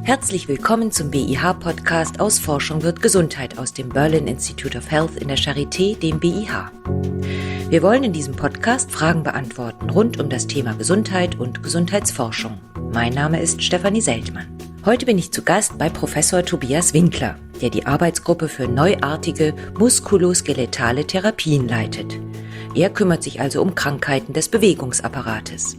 Herzlich willkommen zum BIH-Podcast aus Forschung wird Gesundheit aus dem Berlin Institute of Health in der Charité, dem BIH. Wir wollen in diesem Podcast Fragen beantworten rund um das Thema Gesundheit und Gesundheitsforschung. Mein Name ist Stefanie Seltmann. Heute bin ich zu Gast bei Professor Tobias Winkler, der die Arbeitsgruppe für neuartige muskuloskeletale Therapien leitet. Er kümmert sich also um Krankheiten des Bewegungsapparates.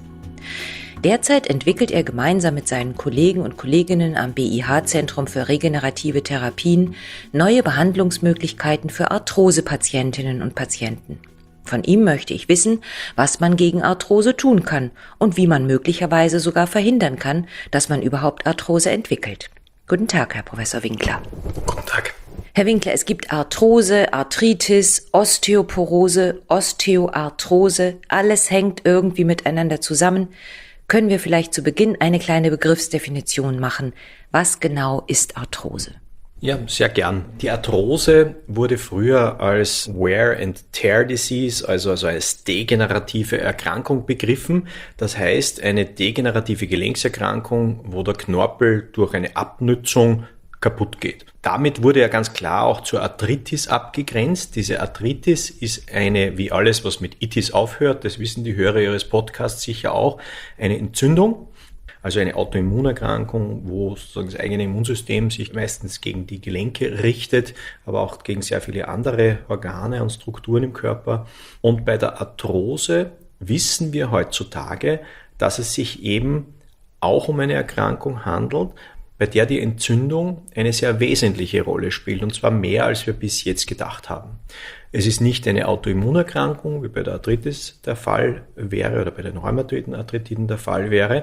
Derzeit entwickelt er gemeinsam mit seinen Kollegen und Kolleginnen am BIH-Zentrum für regenerative Therapien neue Behandlungsmöglichkeiten für Arthrose-Patientinnen und Patienten. Von ihm möchte ich wissen, was man gegen Arthrose tun kann und wie man möglicherweise sogar verhindern kann, dass man überhaupt Arthrose entwickelt. Guten Tag, Herr Professor Winkler. Guten Tag. Herr Winkler, es gibt Arthrose, Arthritis, Osteoporose, Osteoarthrose. Alles hängt irgendwie miteinander zusammen. Können wir vielleicht zu Beginn eine kleine Begriffsdefinition machen? Was genau ist Arthrose? Ja, sehr gern. Die Arthrose wurde früher als Wear and Tear Disease, also als degenerative Erkrankung begriffen. Das heißt, eine degenerative Gelenkserkrankung, wo der Knorpel durch eine Abnützung kaputt geht. Damit wurde ja ganz klar auch zur Arthritis abgegrenzt. Diese Arthritis ist eine, wie alles, was mit Itis aufhört, das wissen die Hörer Ihres Podcasts sicher auch, eine Entzündung, also eine Autoimmunerkrankung, wo sozusagen das eigene Immunsystem sich meistens gegen die Gelenke richtet, aber auch gegen sehr viele andere Organe und Strukturen im Körper. Und bei der Arthrose wissen wir heutzutage, dass es sich eben auch um eine Erkrankung handelt, bei der die Entzündung eine sehr wesentliche Rolle spielt, und zwar mehr, als wir bis jetzt gedacht haben. Es ist nicht eine Autoimmunerkrankung, wie bei der Arthritis der Fall wäre oder bei den rheumatoiden Arthritiden der Fall wäre,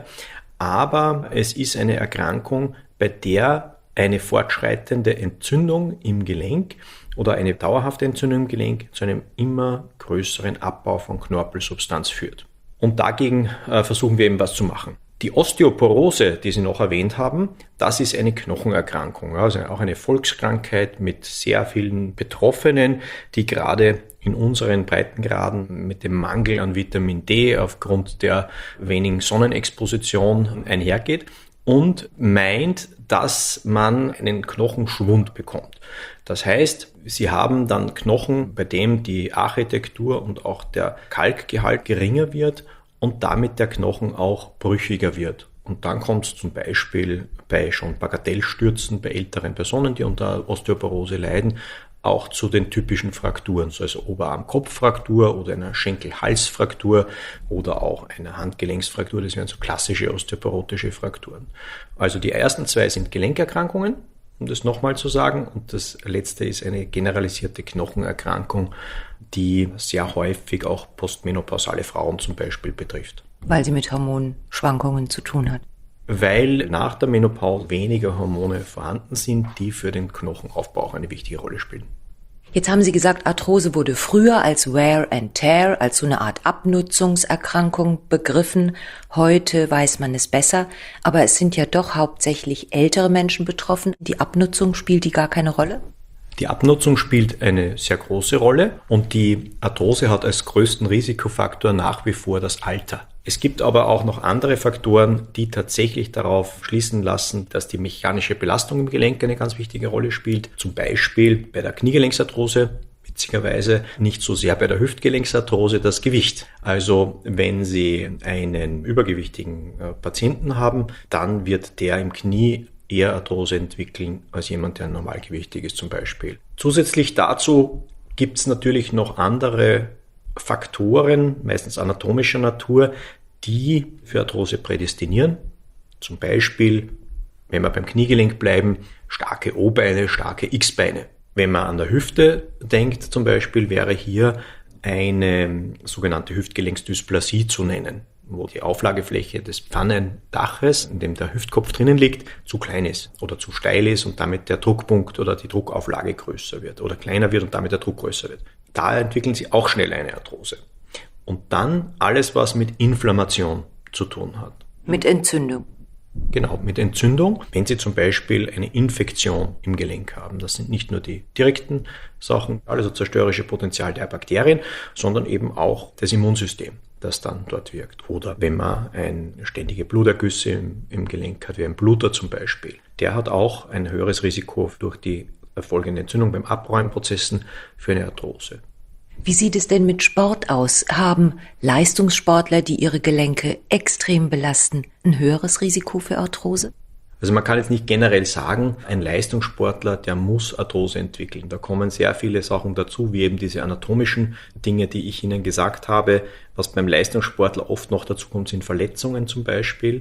aber es ist eine Erkrankung, bei der eine fortschreitende Entzündung im Gelenk oder eine dauerhafte Entzündung im Gelenk zu einem immer größeren Abbau von Knorpelsubstanz führt. Und dagegen versuchen wir eben was zu machen. Die Osteoporose, die Sie noch erwähnt haben, das ist eine Knochenerkrankung, also auch eine Volkskrankheit mit sehr vielen Betroffenen, die gerade in unseren Breitengraden mit dem Mangel an Vitamin D aufgrund der wenigen Sonnenexposition einhergeht und meint, dass man einen Knochenschwund bekommt. Das heißt, Sie haben dann Knochen, bei dem die Architektur und auch der Kalkgehalt geringer wird und damit der Knochen auch brüchiger wird. Und dann kommt es zum Beispiel bei schon Bagatellstürzen, bei älteren Personen, die unter Osteoporose leiden, auch zu den typischen Frakturen, so also Oberarm-Kopf-Fraktur oder einer Schenkel-Hals-Fraktur oder auch einer Handgelenksfraktur. Das wären so klassische osteoporotische Frakturen. Also die ersten zwei sind Gelenkerkrankungen, um das nochmal zu sagen. Und das letzte ist eine generalisierte Knochenerkrankung, die sehr häufig auch postmenopausale Frauen zum Beispiel betrifft. Weil sie mit Hormonschwankungen zu tun hat. Weil nach der Menopause weniger Hormone vorhanden sind, die für den Knochenaufbau auch eine wichtige Rolle spielen. Jetzt haben Sie gesagt, Arthrose wurde früher als Wear and Tear, als so eine Art Abnutzungserkrankung begriffen. Heute weiß man es besser, aber es sind ja doch hauptsächlich ältere Menschen betroffen. Die Abnutzung, spielt die gar keine Rolle? Die Abnutzung spielt eine sehr große Rolle und die Arthrose hat als größten Risikofaktor nach wie vor das Alter. Es gibt aber auch noch andere Faktoren, die tatsächlich darauf schließen lassen, dass die mechanische Belastung im Gelenk eine ganz wichtige Rolle spielt. Zum Beispiel bei der Kniegelenksarthrose, witzigerweise nicht so sehr bei der Hüftgelenksarthrose, das Gewicht. Also wenn Sie einen übergewichtigen Patienten haben, dann wird der im Knie eher Arthrose entwickeln als jemand, der normalgewichtig ist zum Beispiel. Zusätzlich dazu gibt es natürlich noch andere Faktoren, meistens anatomischer Natur, die für Arthrose prädestinieren. Zum Beispiel, wenn wir beim Kniegelenk bleiben, starke O-Beine, starke X-Beine. Wenn man an der Hüfte denkt zum Beispiel, wäre hier eine sogenannte Hüftgelenksdysplasie zu nennen, wo die Auflagefläche des Pfannendaches, in dem der Hüftkopf drinnen liegt, zu klein ist oder zu steil ist und damit der Druckpunkt oder die Druckauflage größer wird oder kleiner wird und damit der Druck größer wird. Da entwickeln Sie auch schnell eine Arthrose. Und dann alles, was mit Inflammation zu tun hat. Mit Entzündung. Genau, mit Entzündung. Wenn Sie zum Beispiel eine Infektion im Gelenk haben, das sind nicht nur die direkten Sachen, also zerstörerische Potenzial der Bakterien, sondern eben auch das Immunsystem. das dann dort wirkt. Oder wenn man ständige Blutergüsse im Gelenk hat, wie ein Bluter zum Beispiel, der hat auch ein höheres Risiko durch die erfolgende Entzündung beim Abräumprozessen für eine Arthrose. Wie sieht es denn mit Sport aus? Haben Leistungssportler, die ihre Gelenke extrem belasten, ein höheres Risiko für Arthrose? Also man kann jetzt nicht generell sagen, ein Leistungssportler, der muss Arthrose entwickeln. Da kommen sehr viele Sachen dazu, wie eben diese anatomischen Dinge, die ich Ihnen gesagt habe. Was beim Leistungssportler oft noch dazu kommt, sind Verletzungen zum Beispiel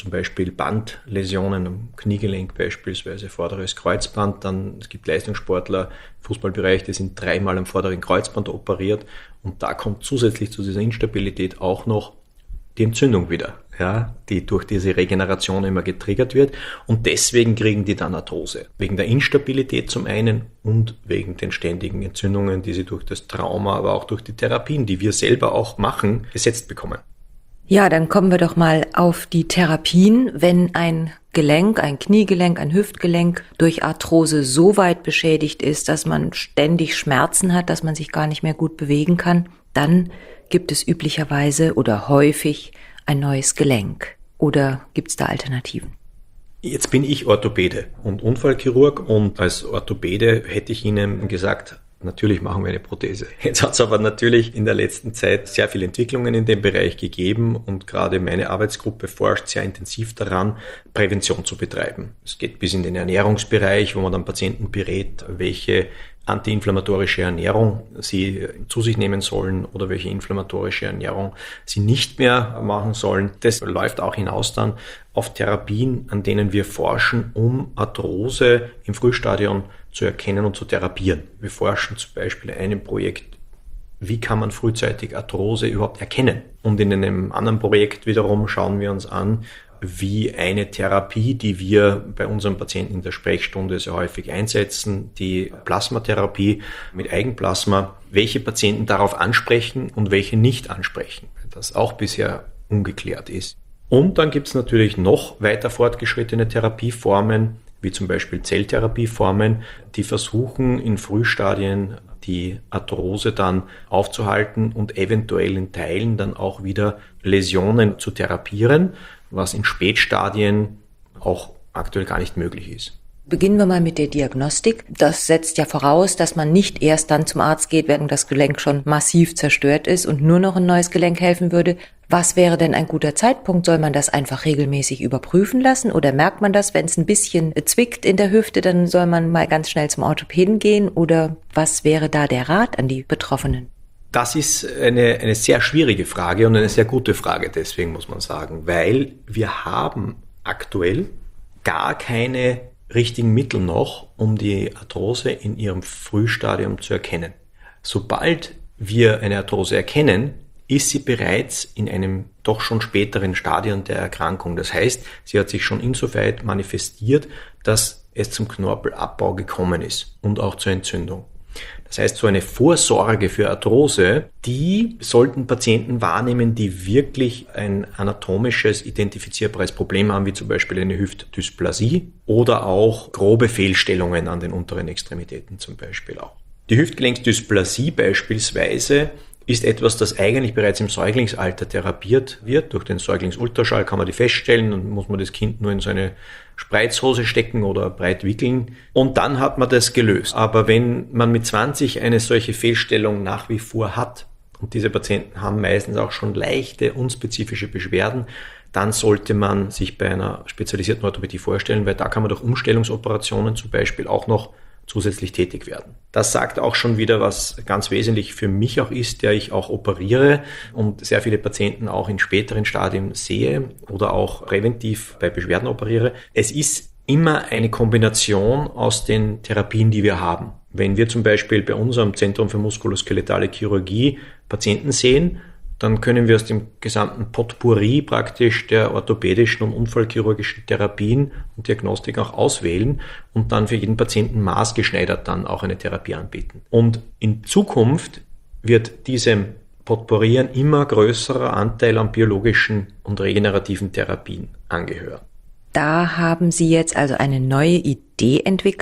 Bandläsionen am Kniegelenk beispielsweise, vorderes Kreuzband. Dann, es gibt Leistungssportler, Fußballbereich, die sind 3-mal am vorderen Kreuzband operiert und da kommt zusätzlich zu dieser Instabilität auch noch die Entzündung wieder, ja, die durch diese Regeneration immer getriggert wird und deswegen kriegen die dann Arthrose. Wegen der Instabilität zum einen und wegen den ständigen Entzündungen, die sie durch das Trauma, aber auch durch die Therapien, die wir selber auch machen, gesetzt bekommen. Ja, dann kommen wir doch mal auf die Therapien. Wenn ein Gelenk, ein Kniegelenk, ein Hüftgelenk durch Arthrose so weit beschädigt ist, dass man ständig Schmerzen hat, dass man sich gar nicht mehr gut bewegen kann, dann gibt es üblicherweise oder häufig ein neues Gelenk. Oder gibt es da Alternativen? Jetzt bin ich Orthopäde und Unfallchirurg und als Orthopäde hätte ich Ihnen gesagt, natürlich machen wir eine Prothese. Jetzt hat es aber natürlich in der letzten Zeit sehr viele Entwicklungen in dem Bereich gegeben und gerade meine Arbeitsgruppe forscht sehr intensiv daran, Prävention zu betreiben. Es geht bis in den Ernährungsbereich, wo man dann Patienten berät, welche antiinflammatorische Ernährung sie zu sich nehmen sollen oder welche inflammatorische Ernährung sie nicht mehr machen sollen. Das läuft auch hinaus dann auf Therapien, an denen wir forschen, um Arthrose im Frühstadium zu erkennen und zu therapieren. Wir forschen zum Beispiel in einem Projekt, wie kann man frühzeitig Arthrose überhaupt erkennen? Und in einem anderen Projekt wiederum schauen wir uns an, wie eine Therapie, die wir bei unseren Patienten in der Sprechstunde sehr häufig einsetzen, die Plasmatherapie mit Eigenplasma, welche Patienten darauf ansprechen und welche nicht ansprechen, das auch bisher ungeklärt ist. Und dann gibt es natürlich noch weiter fortgeschrittene Therapieformen, wie zum Beispiel Zelltherapieformen, die versuchen in Frühstadien die Arthrose dann aufzuhalten und eventuell in Teilen dann auch wieder Läsionen zu therapieren, was in Spätstadien auch aktuell gar nicht möglich ist. Beginnen wir mal mit der Diagnostik. Das setzt ja voraus, dass man nicht erst dann zum Arzt geht, wenn das Gelenk schon massiv zerstört ist und nur noch ein neues Gelenk helfen würde. Was wäre denn ein guter Zeitpunkt? Soll man das einfach regelmäßig überprüfen lassen oder merkt man das, wenn es ein bisschen zwickt in der Hüfte, dann soll man mal ganz schnell zum Orthopäden gehen oder was wäre da der Rat an die Betroffenen? Das ist eine sehr schwierige Frage und eine sehr gute Frage, deswegen muss man sagen, weil wir haben aktuell gar keine richtigen Mittel noch, um die Arthrose in ihrem Frühstadium zu erkennen. Sobald wir eine Arthrose erkennen, ist sie bereits in einem doch schon späteren Stadium der Erkrankung. Das heißt, sie hat sich schon insoweit manifestiert, dass es zum Knorpelabbau gekommen ist und auch zur Entzündung. Das heißt, so eine Vorsorge für Arthrose, die sollten Patienten wahrnehmen, die wirklich ein anatomisches, identifizierbares Problem haben, wie zum Beispiel eine Hüftdysplasie oder auch grobe Fehlstellungen an den unteren Extremitäten zum Beispiel auch. Die Hüftgelenksdysplasie beispielsweise ist etwas, das eigentlich bereits im Säuglingsalter therapiert wird. Durch den Säuglingsultraschall kann man die feststellen und muss man das Kind nur in so eine Spreizhose stecken oder breit wickeln und dann hat man das gelöst. Aber wenn man mit 20 eine solche Fehlstellung nach wie vor hat und diese Patienten haben meistens auch schon leichte, unspezifische Beschwerden, dann sollte man sich bei einer spezialisierten Orthopädie vorstellen, weil da kann man durch Umstellungsoperationen zum Beispiel auch noch zusätzlich tätig werden. Das sagt auch schon wieder, was ganz wesentlich für mich auch ist, der ich auch operiere und sehr viele Patienten auch in späteren Stadien sehe oder auch präventiv bei Beschwerden operiere. Es ist immer eine Kombination aus den Therapien, die wir haben. Wenn wir zum Beispiel bei unserem Zentrum für muskuloskeletale Chirurgie Patienten sehen, dann können wir aus dem gesamten Potpourri praktisch der orthopädischen und unfallchirurgischen Therapien und Diagnostik auch auswählen und dann für jeden Patienten maßgeschneidert dann auch eine Therapie anbieten. Und in Zukunft wird diesem Potpourri ein immer größerer Anteil an biologischen und regenerativen Therapien angehören. Da haben Sie jetzt also eine neue Idee entwickelt.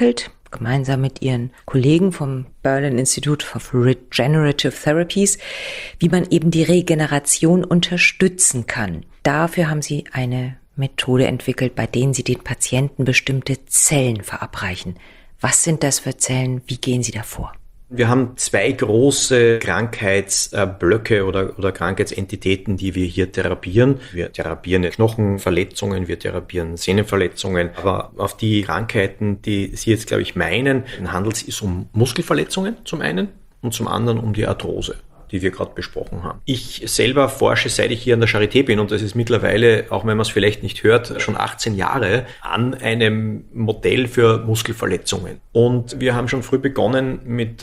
gemeinsam mit ihren Kollegen vom Berlin Institute of Regenerative Therapies, wie man eben die Regeneration unterstützen kann. Dafür haben sie eine Methode entwickelt, bei denen sie den Patienten bestimmte Zellen verabreichen. Was sind das für Zellen? Wie gehen Sie da vor? Wir haben 2 große Krankheitsblöcke oder Krankheitsentitäten, die wir hier therapieren. Wir therapieren Knochenverletzungen, wir therapieren Sehnenverletzungen. Aber auf die Krankheiten, die Sie jetzt, glaube ich, meinen, handelt es sich um Muskelverletzungen zum einen und zum anderen um die Arthrose, die wir gerade besprochen haben. Ich selber forsche, seit ich hier an der Charité bin, und das ist mittlerweile, auch wenn man es vielleicht nicht hört, schon 18 Jahre, an einem Modell für Muskelverletzungen. Und wir haben schon früh begonnen mit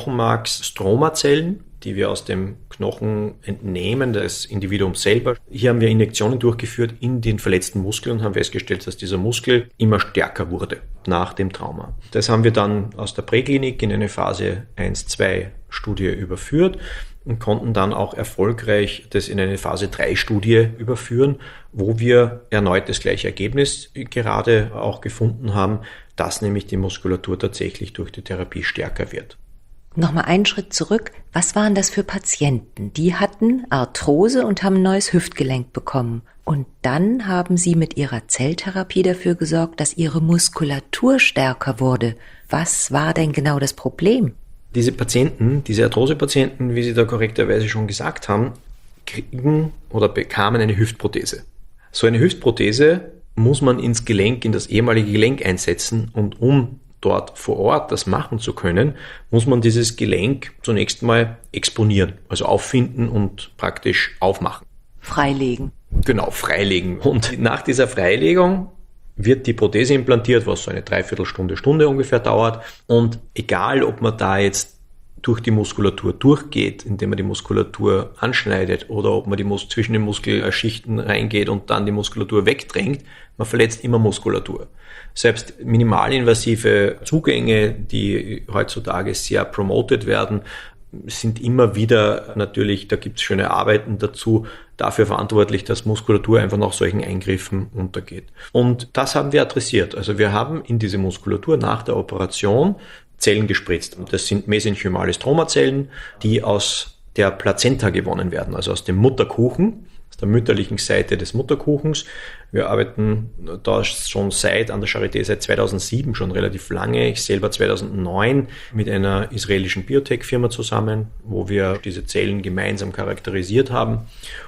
Knochenmarks-Stromazellen, die wir aus dem Knochen entnehmen, das Individuum selber. Hier haben wir Injektionen durchgeführt in den verletzten Muskel und haben festgestellt, dass dieser Muskel immer stärker wurde nach dem Trauma. Das haben wir dann aus der Präklinik in eine Phase 1-2-Studie überführt und konnten dann auch erfolgreich das in eine Phase 3-Studie überführen, wo wir erneut das gleiche Ergebnis gerade auch gefunden haben, dass nämlich die Muskulatur tatsächlich durch die Therapie stärker wird. Nochmal einen Schritt zurück. Was waren das für Patienten? Die hatten Arthrose und haben ein neues Hüftgelenk bekommen. Und dann haben sie mit ihrer Zelltherapie dafür gesorgt, dass ihre Muskulatur stärker wurde. Was war denn genau das Problem? Diese Patienten, diese Arthrose-Patienten, wie Sie da korrekterweise schon gesagt haben, kriegen oder bekamen eine Hüftprothese. So eine Hüftprothese muss man ins Gelenk, in das ehemalige Gelenk einsetzen, und um dort vor Ort das machen zu können, muss man dieses Gelenk zunächst mal exponieren, also auffinden und praktisch aufmachen. Freilegen. Genau, freilegen. Und nach dieser Freilegung wird die Prothese implantiert, was so eine Dreiviertelstunde ungefähr dauert. Und egal, ob man da jetzt durch die Muskulatur durchgeht, indem man die Muskulatur anschneidet, oder ob man zwischen den Muskelschichten reingeht und dann die Muskulatur wegdrängt, man verletzt immer Muskulatur. Selbst minimalinvasive Zugänge, die heutzutage sehr promoted werden, sind immer wieder natürlich, da gibt es schöne Arbeiten dazu, dafür verantwortlich, dass Muskulatur einfach nach solchen Eingriffen untergeht. Und das haben wir adressiert. Also wir haben in diese Muskulatur nach der Operation Zellen gespritzt. Und das sind mesenchymale Stromazellen, die aus der Plazenta gewonnen werden, also aus dem Mutterkuchen, aus der mütterlichen Seite des Mutterkuchens. Wir arbeiten da schon an der Charité seit 2007, schon relativ lange. Ich selber 2009 mit einer israelischen Biotech-Firma zusammen, wo wir diese Zellen gemeinsam charakterisiert haben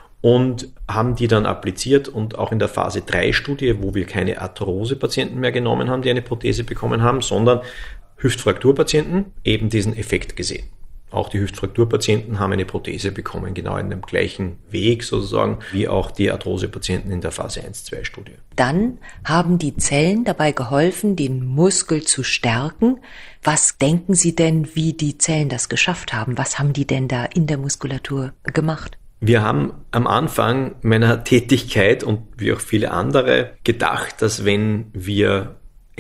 und haben die dann appliziert, und auch in der Phase 3-Studie, wo wir keine Arthrose-Patienten mehr genommen haben, die eine Prothese bekommen haben, sondern Hüftfrakturpatienten, eben diesen Effekt gesehen. Auch die Hüftfrakturpatienten haben eine Prothese bekommen, genau in dem gleichen Weg sozusagen, wie auch die Arthrosepatienten in der Phase 1-2-Studie. Dann haben die Zellen dabei geholfen, den Muskel zu stärken. Was denken Sie denn, wie die Zellen das geschafft haben? Was haben die denn da in der Muskulatur gemacht? Wir haben am Anfang meiner Tätigkeit und wie auch viele andere gedacht, dass wenn wir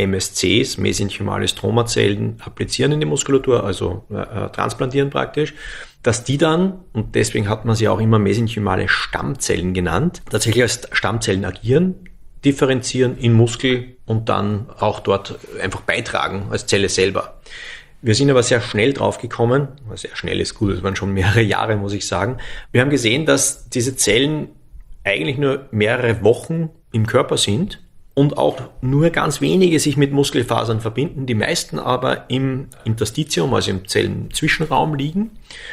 MSCs, mesenchymale Stromazellen, applizieren in die Muskulatur, also transplantieren praktisch, dass die dann, und deswegen hat man sie auch immer mesenchymale Stammzellen genannt, tatsächlich als Stammzellen agieren, differenzieren in Muskel und dann auch dort einfach beitragen als Zelle selber. Wir sind aber sehr schnell draufgekommen, sehr schnell ist gut, das waren schon mehrere Jahre, muss ich sagen. Wir haben gesehen, dass diese Zellen eigentlich nur mehrere Wochen im Körper sind und auch nur ganz wenige sich mit Muskelfasern verbinden, die meisten aber im Interstitium, also im Zellenzwischenraum liegen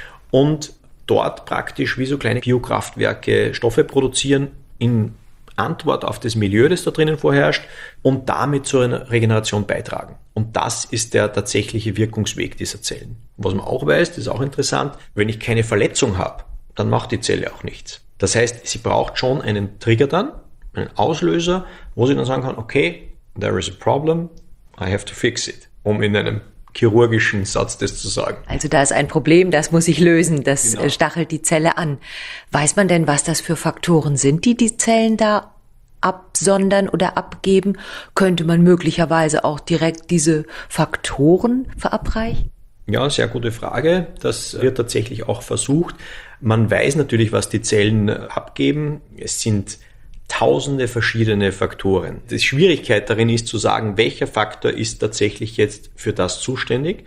und dort praktisch wie so kleine Biokraftwerke Stoffe produzieren in Antwort auf das Milieu, das da drinnen vorherrscht, und damit zu einer Regeneration beitragen. Und das ist der tatsächliche Wirkungsweg dieser Zellen. Was man auch weiß, das ist auch interessant, wenn ich keine Verletzung habe, dann macht die Zelle auch nichts. Das heißt, sie braucht schon einen Trigger dann, einen Auslöser, wo sie dann sagen kann, okay, there is a problem, I have to fix it, um in einem chirurgischen Satz das zu sagen. Also da ist ein Problem, das muss ich lösen, das stachelt die Zelle an. Weiß man denn, was das für Faktoren sind, die die Zellen da absondern oder abgeben? Könnte man möglicherweise auch direkt diese Faktoren verabreichen? Ja, sehr gute Frage. Das wird tatsächlich auch versucht. Man weiß natürlich, was die Zellen abgeben. Es sind tausende verschiedene Faktoren. Die Schwierigkeit darin ist zu sagen, welcher Faktor ist tatsächlich jetzt für das zuständig.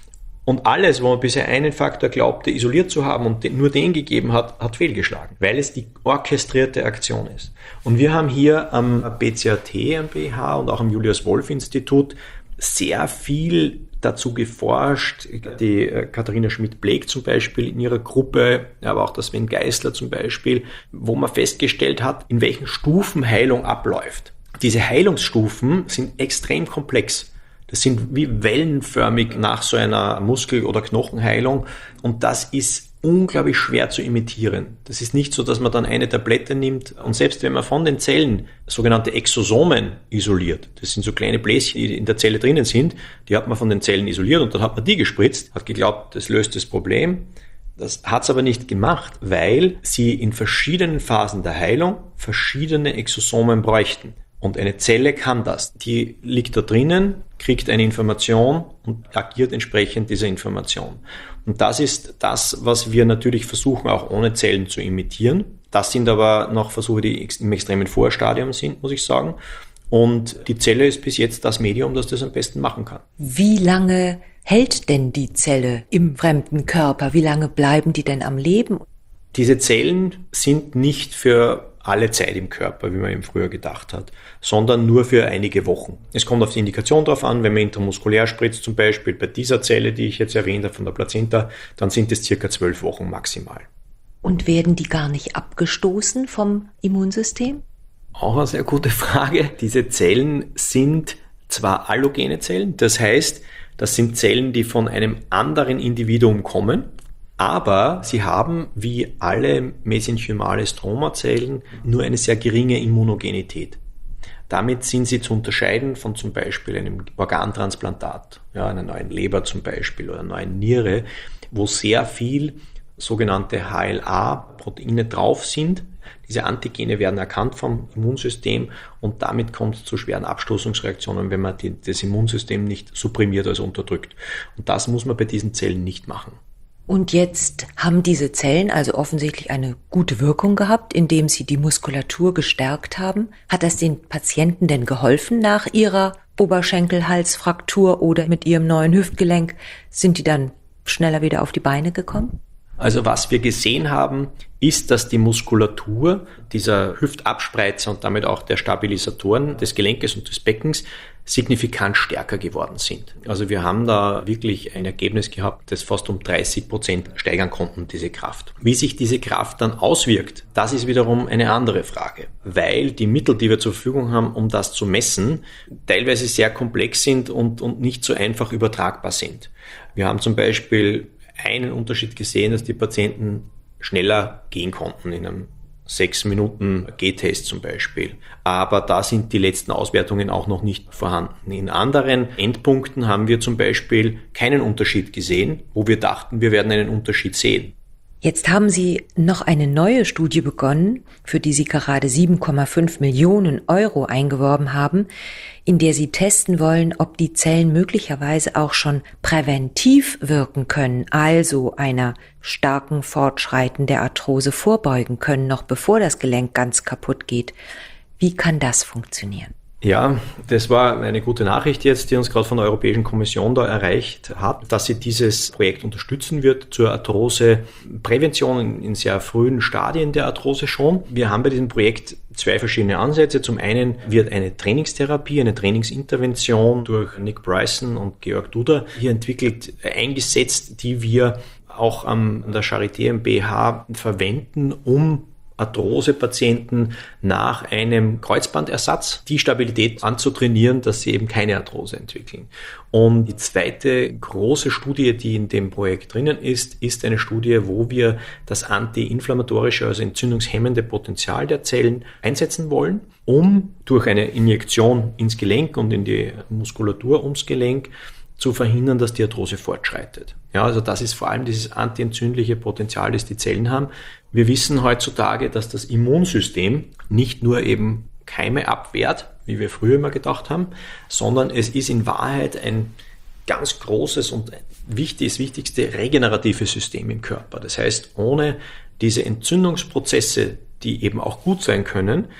Und alles, wo man bisher einen Faktor glaubte, isoliert zu haben und nur den gegeben hat, hat fehlgeschlagen, weil es die orchestrierte Aktion ist. Und wir haben hier am BCAT, am BIH und auch am Julius-Wolf-Institut sehr viel dazu geforscht. Die Katharina Schmidt-Bleek zum Beispiel in ihrer Gruppe, aber auch der Sven Geisler zum Beispiel, wo man festgestellt hat, in welchen Stufen Heilung abläuft. Diese Heilungsstufen sind extrem komplex. Das sind wie wellenförmig nach so einer Muskel- oder Knochenheilung und das ist unglaublich schwer zu imitieren. Das ist nicht so, dass man dann eine Tablette nimmt und selbst wenn man von den Zellen sogenannte Exosomen isoliert, das sind so kleine Bläschen, die in der Zelle drinnen sind, die hat man von den Zellen isoliert und dann hat man die gespritzt, hat geglaubt, das löst das Problem. Das hat es aber nicht gemacht, weil sie in verschiedenen Phasen der Heilung verschiedene Exosomen bräuchten. Und eine Zelle kann das. Die liegt da drinnen, kriegt eine Information und agiert entsprechend dieser Information. Und das ist das, was wir natürlich versuchen, auch ohne Zellen zu imitieren. Das sind aber noch Versuche, die im extremen Vorstadium sind, muss ich sagen. Und die Zelle ist bis jetzt das Medium, das das am besten machen kann. Wie lange hält denn die Zelle im fremden Körper? Wie lange bleiben die denn am Leben? Diese Zellen sind nicht für alle Zeit im Körper, wie man eben früher gedacht hat, sondern nur für einige Wochen. Es kommt auf die Indikation drauf an, wenn man intramuskulär spritzt, zum Beispiel bei dieser Zelle, die ich jetzt erwähnt habe, von der Plazenta, dann sind es circa 12 Wochen maximal. Und werden die gar nicht abgestoßen vom Immunsystem? Auch eine sehr gute Frage. Diese Zellen sind zwar allogene Zellen, das heißt, das sind Zellen, die von einem anderen Individuum kommen, aber sie haben, wie alle mesenchymale Stromazellen, nur eine sehr geringe Immunogenität. Damit sind sie zu unterscheiden von zum Beispiel einem Organtransplantat, ja, einer neuen Leber zum Beispiel oder einer neuen Niere, wo sehr viel sogenannte HLA-Proteine drauf sind. Diese Antigene werden erkannt vom Immunsystem und damit kommt es zu schweren Abstoßungsreaktionen, wenn man das Immunsystem nicht supprimiert, also unterdrückt. Und das muss man bei diesen Zellen nicht machen. Und jetzt haben diese Zellen also offensichtlich eine gute Wirkung gehabt, indem sie die Muskulatur gestärkt haben. Hat das den Patienten denn geholfen nach ihrer Oberschenkelhalsfraktur oder mit ihrem neuen Hüftgelenk? Sind die dann schneller wieder auf die Beine gekommen? Also was wir gesehen haben, ist, dass die Muskulatur dieser Hüftabspreizer und damit auch der Stabilisatoren des Gelenkes und des Beckens signifikant stärker geworden sind. Also wir haben da wirklich ein Ergebnis gehabt, das fast um 30% steigern konnten, diese Kraft. Wie sich diese Kraft dann auswirkt, das ist wiederum eine andere Frage, weil die Mittel, die wir zur Verfügung haben, um das zu messen, teilweise sehr komplex sind und nicht so einfach übertragbar sind. Wir haben zum Beispiel einen Unterschied gesehen, dass die Patienten schneller gehen konnten in einem 6 Minuten Gehtest zum Beispiel. Aber da sind die letzten Auswertungen auch noch nicht vorhanden. In anderen Endpunkten haben wir zum Beispiel keinen Unterschied gesehen, wo wir dachten, wir werden einen Unterschied sehen. Jetzt haben Sie noch eine neue Studie begonnen, für die Sie gerade 7,5 Millionen Euro eingeworben haben, in der Sie testen wollen, ob die Zellen möglicherweise auch schon präventiv wirken können, also einer starken Fortschreiten der Arthrose vorbeugen können, noch bevor das Gelenk ganz kaputt geht. Wie kann das funktionieren? Ja, das war eine gute Nachricht jetzt, die uns gerade von der Europäischen Kommission da erreicht hat, dass sie dieses Projekt unterstützen wird zur Arthroseprävention in sehr frühen Stadien der Arthrose schon. Wir haben bei diesem Projekt 2 verschiedene Ansätze. Zum einen wird eine Trainingstherapie, eine Trainingsintervention durch Nick Bryson und Georg Duda hier entwickelt, eingesetzt, die wir auch an der Charité im BH verwenden, um Arthrosepatienten nach einem Kreuzbandersatz die Stabilität anzutrainieren, dass sie eben keine Arthrose entwickeln. Und die zweite große Studie, die in dem Projekt drinnen ist eine Studie, wo wir das antiinflammatorische, also entzündungshemmende Potenzial der Zellen einsetzen wollen, um durch eine Injektion ins Gelenk und in die Muskulatur ums Gelenk zu verhindern, dass die Arthrose fortschreitet. Ja, also das ist vor allem dieses antientzündliche Potenzial, das die Zellen haben. Wir wissen heutzutage, dass das Immunsystem nicht nur eben Keime abwehrt, wie wir früher immer gedacht haben, sondern es ist in Wahrheit ein ganz großes und wichtigste regenerative System im Körper. Das heißt, ohne diese Entzündungsprozesse, die eben auch gut sein können,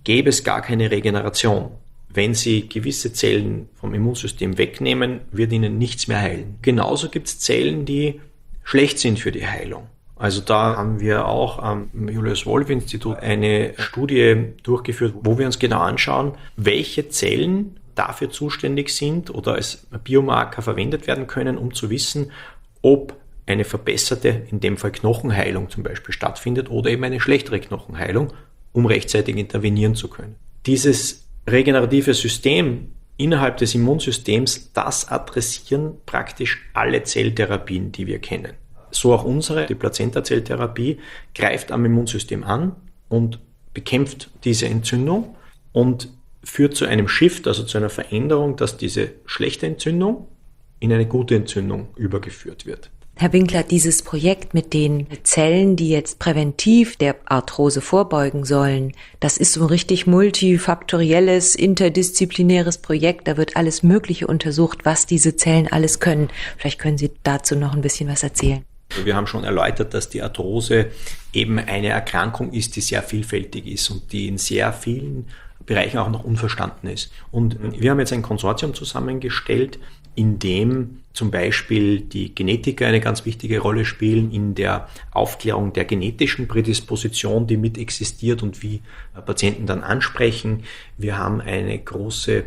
gäbe es gar keine Regeneration. Wenn Sie gewisse Zellen vom Immunsystem wegnehmen, wird Ihnen nichts mehr heilen. Genauso gibt es Zellen, die schlecht sind für die Heilung. Also da haben wir auch am Julius-Wolf-Institut eine Studie durchgeführt, wo wir uns genau anschauen, welche Zellen dafür zuständig sind oder als Biomarker verwendet werden können, um zu wissen, ob eine verbesserte, in dem Fall Knochenheilung zum Beispiel, stattfindet oder eben eine schlechtere Knochenheilung, um rechtzeitig intervenieren zu können. Dieses regenerative System innerhalb des Immunsystems, das adressieren praktisch alle Zelltherapien, die wir kennen. So auch unsere, die Plazenta-Zelltherapie, greift am Immunsystem an und bekämpft diese Entzündung und führt zu einem Shift, also zu einer Veränderung, dass diese schlechte Entzündung in eine gute Entzündung übergeführt wird. Herr Winkler, dieses Projekt mit den Zellen, die jetzt präventiv der Arthrose vorbeugen sollen, das ist so ein richtig multifaktorielles, interdisziplinäres Projekt. Da wird alles Mögliche untersucht, was diese Zellen alles können. Vielleicht können Sie dazu noch ein bisschen was erzählen. Wir haben schon erläutert, dass die Arthrose eben eine Erkrankung ist, die sehr vielfältig ist und die in sehr vielen Bereichen auch noch unverstanden ist. Und wir haben jetzt ein Konsortium zusammengestellt, in dem zum Beispiel die Genetiker eine ganz wichtige Rolle spielen in der Aufklärung der genetischen Prädisposition, die mit existiert und wie Patienten dann ansprechen. Wir haben eine große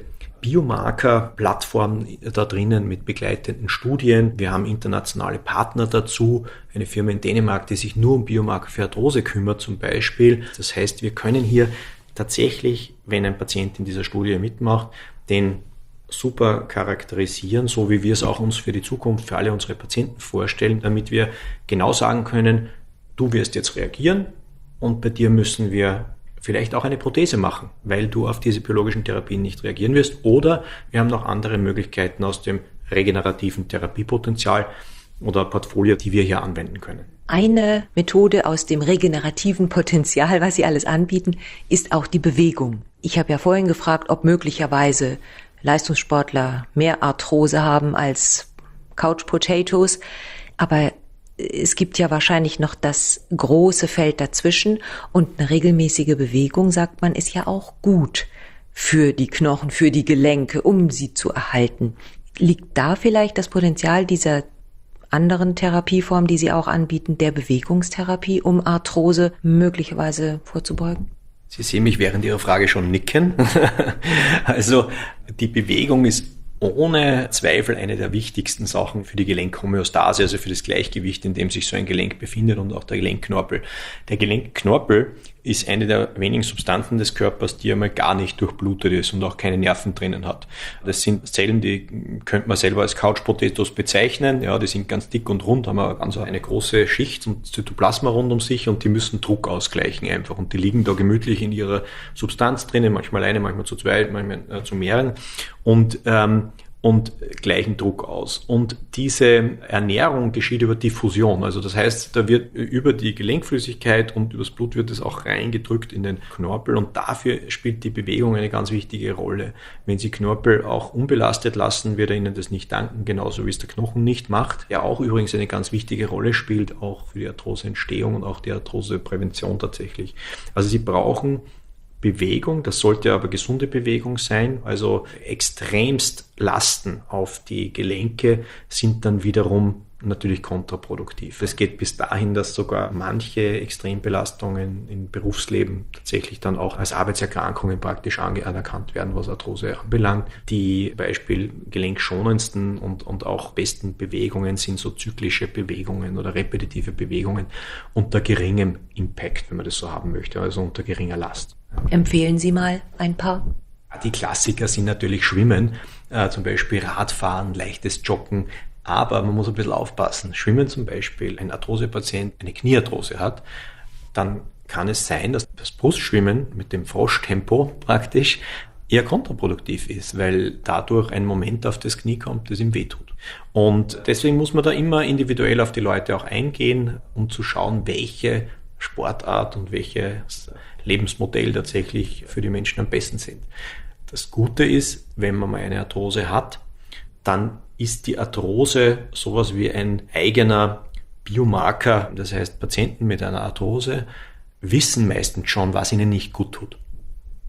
Biomarker-Plattform da drinnen mit begleitenden Studien. Wir haben internationale Partner dazu, eine Firma in Dänemark, die sich nur um Biomarker für Arthrose kümmert zum Beispiel. Das heißt, wir können hier tatsächlich, wenn ein Patient in dieser Studie mitmacht, den super charakterisieren, so wie wir es auch uns für die Zukunft, für alle unsere Patienten vorstellen, damit wir genau sagen können, du wirst jetzt reagieren und bei dir müssen wir vielleicht auch eine Prothese machen, weil du auf diese biologischen Therapien nicht reagieren wirst. Oder wir haben noch andere Möglichkeiten aus dem regenerativen Therapiepotenzial oder Portfolio, die wir hier anwenden können. Eine Methode aus dem regenerativen Potenzial, was Sie alles anbieten, ist auch die Bewegung. Ich habe ja vorhin gefragt, ob möglicherweise Leistungssportler mehr Arthrose haben als Couch Potatoes, aber es gibt ja wahrscheinlich noch das große Feld dazwischen und eine regelmäßige Bewegung, sagt man, ist ja auch gut für die Knochen, für die Gelenke, um sie zu erhalten. Liegt da vielleicht das Potenzial dieser anderen Therapieform, die Sie auch anbieten, der Bewegungstherapie, um Arthrose möglicherweise vorzubeugen? Sie sehen mich während Ihrer Frage schon nicken. Also die Bewegung ist ohne Zweifel eine der wichtigsten Sachen für die Gelenkhomöostase, also für das Gleichgewicht, in dem sich so ein Gelenk befindet und auch der Gelenkknorpel. Der Gelenkknorpel ist eine der wenigen Substanzen des Körpers, die einmal gar nicht durchblutet ist und auch keine Nerven drinnen hat. Das sind Zellen, die könnte man selber als Couch Potatoes bezeichnen. Ja, die sind ganz dick und rund, haben ganz eine große Schicht und Zytoplasma rund um sich und die müssen Druck ausgleichen einfach. Und die liegen da gemütlich in ihrer Substanz drinnen, manchmal eine, manchmal zu zweit, manchmal zu mehreren und gleichen Druck aus. Und diese Ernährung geschieht über Diffusion. Also das heißt, da wird über die Gelenkflüssigkeit und übers Blut wird es auch reingedrückt in den Knorpel und dafür spielt die Bewegung eine ganz wichtige Rolle. Wenn Sie Knorpel auch unbelastet lassen, wird er Ihnen das nicht danken, genauso wie es der Knochen nicht macht. Der auch übrigens eine ganz wichtige Rolle spielt, auch für die Arthroseentstehung und auch die Arthroseprävention tatsächlich. Also Sie brauchen Bewegung, das sollte aber gesunde Bewegung sein, also extremst Lasten auf die Gelenke sind dann wiederum natürlich kontraproduktiv. Es geht bis dahin, dass sogar manche Extrembelastungen im Berufsleben tatsächlich dann auch als Arbeitserkrankungen praktisch anerkannt werden, was Arthrose anbelangt. Die Beispiel gelenkschonendsten und auch besten Bewegungen sind so zyklische Bewegungen oder repetitive Bewegungen unter geringem Impact, wenn man das so haben möchte, also unter geringer Last. Empfehlen Sie mal ein paar? Die Klassiker sind natürlich Schwimmen, zum Beispiel Radfahren, leichtes Joggen, aber man muss ein bisschen aufpassen. Schwimmen zum Beispiel, ein Arthrosepatient eine Kniearthrose hat, dann kann es sein, dass das Brustschwimmen mit dem Froschtempo praktisch eher kontraproduktiv ist, weil dadurch ein Moment auf das Knie kommt, das ihm wehtut. Und deswegen muss man da immer individuell auf die Leute auch eingehen, um zu schauen, welche Sportart und welches Lebensmodell tatsächlich für die Menschen am besten sind. Das Gute ist, wenn man mal eine Arthrose hat, dann ist die Arthrose sowas wie ein eigener Biomarker. Das heißt, Patienten mit einer Arthrose wissen meistens schon, was ihnen nicht gut tut.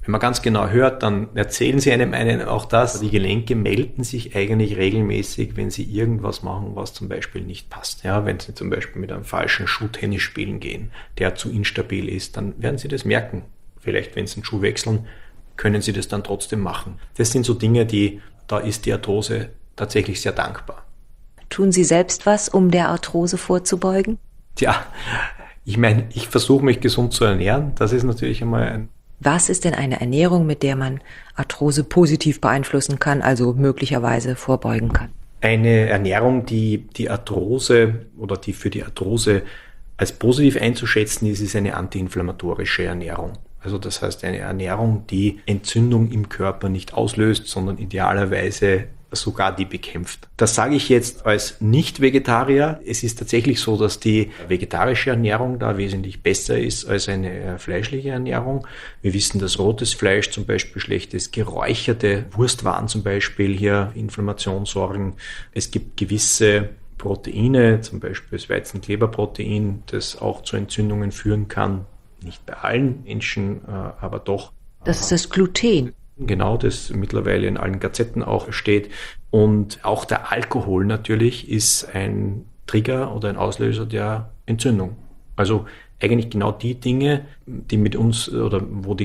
Wenn man ganz genau hört, dann erzählen sie einem auch das. Die Gelenke melden sich eigentlich regelmäßig, wenn sie irgendwas machen, was zum Beispiel nicht passt. Ja, wenn sie zum Beispiel mit einem falschen Schuh Tennis spielen gehen, der zu instabil ist, dann werden sie das merken. Vielleicht, wenn sie einen Schuh wechseln, können sie das dann trotzdem machen. Das sind so Dinge, da ist die Arthrose tatsächlich sehr dankbar. Tun Sie selbst was, um der Arthrose vorzubeugen? Tja, ich meine, ich versuche mich gesund zu ernähren. Das ist natürlich einmal Was ist denn eine Ernährung, mit der man Arthrose positiv beeinflussen kann, also möglicherweise vorbeugen kann? Eine Ernährung, die Arthrose oder die für die Arthrose als positiv einzuschätzen ist eine antiinflammatorische Ernährung. Also das heißt eine Ernährung, die Entzündung im Körper nicht auslöst, sondern idealerweise sogar die bekämpft. Das sage ich jetzt als Nicht-Vegetarier. Es ist tatsächlich so, dass die vegetarische Ernährung da wesentlich besser ist als eine fleischliche Ernährung. Wir wissen, dass rotes Fleisch zum Beispiel schlecht ist, geräucherte Wurstwaren zum Beispiel hier Inflammation sorgen. Es gibt gewisse Proteine, zum Beispiel das Weizenkleberprotein, das auch zu Entzündungen führen kann. Nicht bei allen Menschen, aber doch. Das ist das Gluten. Genau, das mittlerweile in allen Gazetten auch steht. Und auch der Alkohol natürlich ist ein Trigger oder ein Auslöser der Entzündung. Also eigentlich genau die Dinge, die mit uns oder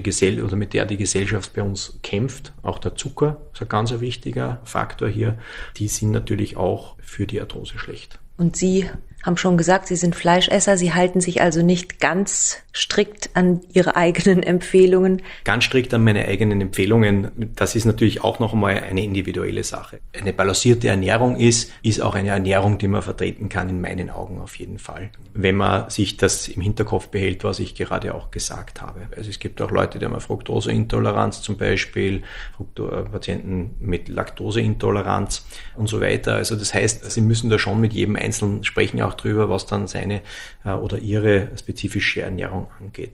mit der die Gesellschaft bei uns kämpft. Auch der Zucker ist ein ganz wichtiger Faktor hier. Die sind natürlich auch für die Arthrose schlecht. Und Sie haben schon gesagt, Sie sind Fleischesser. Sie halten sich also nicht ganz strikt an Ihre eigenen Empfehlungen. Ganz strikt an meine eigenen Empfehlungen. Das ist natürlich auch noch einmal eine individuelle Sache. Eine balancierte Ernährung ist auch eine Ernährung, die man vertreten kann, in meinen Augen auf jeden Fall. Wenn man sich das im Hinterkopf behält, was ich gerade auch gesagt habe. Also es gibt auch Leute, die haben eine Fructoseintoleranz zum Beispiel, Patienten mit Laktoseintoleranz und so weiter. Also das heißt, sie müssen da schon mit jedem Einzelnen sprechen, auch drüber, was dann seine oder ihre spezifische Ernährung angeht.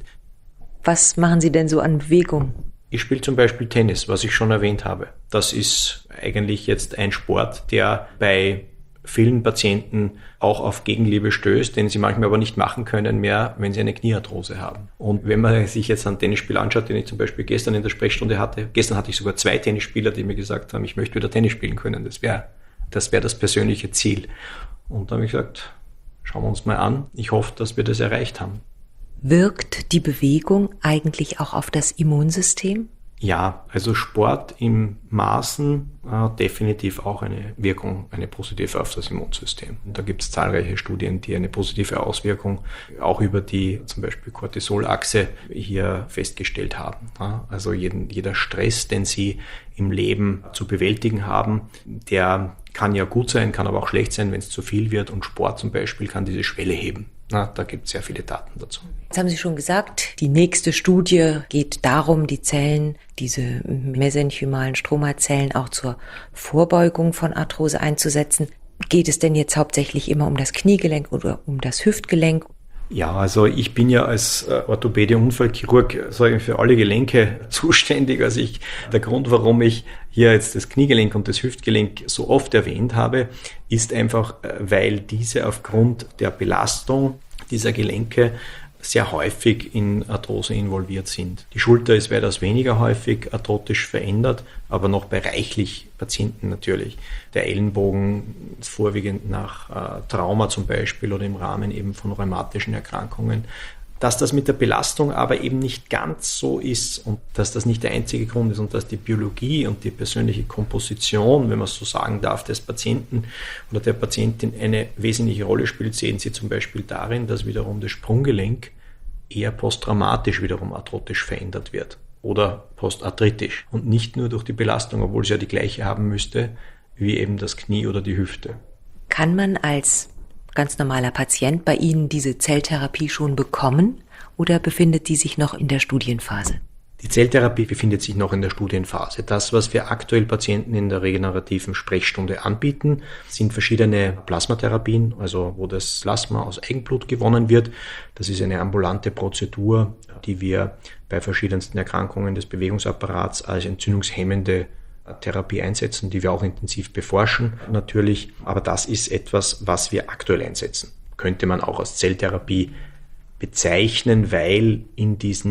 Was machen Sie denn so an Bewegung? Ich spiele zum Beispiel Tennis, was ich schon erwähnt habe. Das ist eigentlich jetzt ein Sport, der bei vielen Patienten auch auf Gegenliebe stößt, den sie manchmal aber nicht machen können mehr, wenn sie eine Kniearthrose haben. Und wenn man sich jetzt ein Tennisspiel anschaut, den ich zum Beispiel gestern in der Sprechstunde hatte, gestern hatte ich sogar 2 Tennisspieler, die mir gesagt haben, ich möchte wieder Tennis spielen können. Das wäre das persönliche Ziel. Und da habe ich gesagt, schauen wir uns mal an. Ich hoffe, dass wir das erreicht haben. Wirkt die Bewegung eigentlich auch auf das Immunsystem? Ja, also Sport im Maßen definitiv auch eine Wirkung, eine positive auf das Immunsystem. Und da gibt es zahlreiche Studien, die eine positive Auswirkung auch über die zum Beispiel Cortisolachse hier festgestellt haben. Also jeder Stress, den Sie im Leben zu bewältigen haben, der kann ja gut sein, kann aber auch schlecht sein, wenn es zu viel wird. Und Sport zum Beispiel kann diese Schwelle heben. Da gibt es sehr viele Daten dazu. Jetzt haben Sie schon gesagt, die nächste Studie geht darum, die Zellen, diese mesenchymalen Stromazellen auch zur Vorbeugung von Arthrose einzusetzen. Geht es denn jetzt hauptsächlich immer um das Kniegelenk oder um das Hüftgelenk? Ja, also ich bin ja als Orthopäde und Unfallchirurg für alle Gelenke zuständig. Also der Grund, warum ich hier jetzt das Kniegelenk und das Hüftgelenk so oft erwähnt habe, ist einfach, weil diese aufgrund der Belastung dieser Gelenke sehr häufig in Arthrose involviert sind. Die Schulter ist weitaus weniger häufig arthrotisch verändert, aber noch bei reichlich Patienten natürlich. Der Ellenbogen ist vorwiegend nach Trauma zum Beispiel oder im Rahmen eben von rheumatischen Erkrankungen. Dass das mit der Belastung aber eben nicht ganz so ist und dass das nicht der einzige Grund ist und dass die Biologie und die persönliche Komposition, wenn man es so sagen darf, des Patienten oder der Patientin eine wesentliche Rolle spielt, sehen Sie zum Beispiel darin, dass wiederum das Sprunggelenk eher posttraumatisch wiederum arthrotisch verändert wird oder postarthritisch und nicht nur durch die Belastung, obwohl es ja die gleiche haben müsste wie eben das Knie oder die Hüfte. Kann man als ganz normaler Patient bei Ihnen diese Zelltherapie schon bekommen oder befindet die sich noch in der Studienphase? Die Zelltherapie befindet sich noch in der Studienphase. Das, was wir aktuell Patienten in der regenerativen Sprechstunde anbieten, sind verschiedene Plasmatherapien, also wo das Plasma aus Eigenblut gewonnen wird. Das ist eine ambulante Prozedur, die wir bei verschiedensten Erkrankungen des Bewegungsapparats als entzündungshemmende Therapie einsetzen, die wir auch intensiv beforschen natürlich. Aber das ist etwas, was wir aktuell einsetzen. Könnte man auch als Zelltherapie bezeichnen, weil in diesen, ich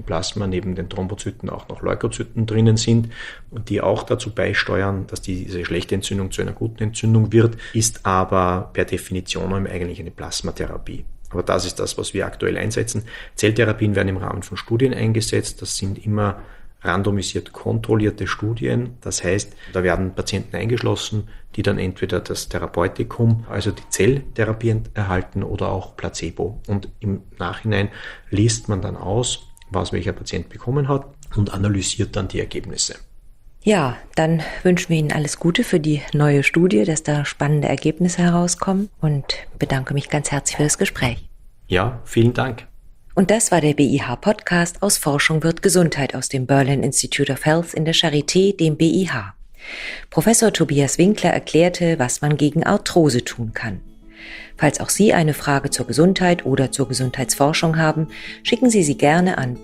im Plasma neben den Thrombozyten auch noch Leukozyten drinnen sind und die auch dazu beisteuern, dass diese schlechte Entzündung zu einer guten Entzündung wird, ist aber per Definition eigentlich eine Plasmatherapie. Aber das ist das, was wir aktuell einsetzen. Zelltherapien werden im Rahmen von Studien eingesetzt. Das sind immer randomisiert kontrollierte Studien. Das heißt, da werden Patienten eingeschlossen, die dann entweder das Therapeutikum, also die Zelltherapie erhalten oder auch Placebo. Und im Nachhinein liest man dann aus, was welcher Patient bekommen hat und analysiert dann die Ergebnisse. Ja, dann wünschen wir Ihnen alles Gute für die neue Studie, dass da spannende Ergebnisse herauskommen und bedanke mich ganz herzlich für das Gespräch. Ja, vielen Dank. Und das war der BIH-Podcast aus Forschung wird Gesundheit aus dem Berlin Institute of Health in der Charité, dem BIH. Professor Tobias Winkler erklärte, was man gegen Arthrose tun kann. Falls auch Sie eine Frage zur Gesundheit oder zur Gesundheitsforschung haben, schicken Sie sie gerne an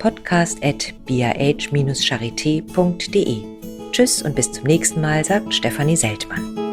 podcast@bih-charité.de. Tschüss und bis zum nächsten Mal, sagt Stefanie Seltmann.